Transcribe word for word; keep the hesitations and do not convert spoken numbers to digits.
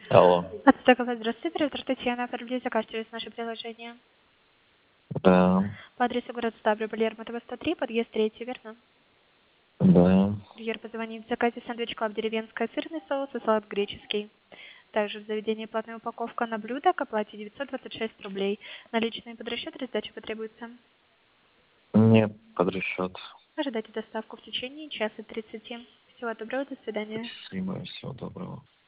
Алло. Отстаковать, здравствуйте, оператор Татьяна, оформили заказ через наше приложение. Да. По адресу город Ставрополь, Лермонтова, сто три, подъезд третий, верно? Да. Курьер позвонит в заказе сэндвич клаб деревенская, сырный соус и салат греческий. Также в заведении платная упаковка на блюдо к оплате девятьсот двадцать шесть рублей. Наличные под расчет или сдача потребуется. Нет, под расчет. Ожидайте доставку в течение часа тридцати. Всего доброго, до свидания. Спасибо, всего доброго.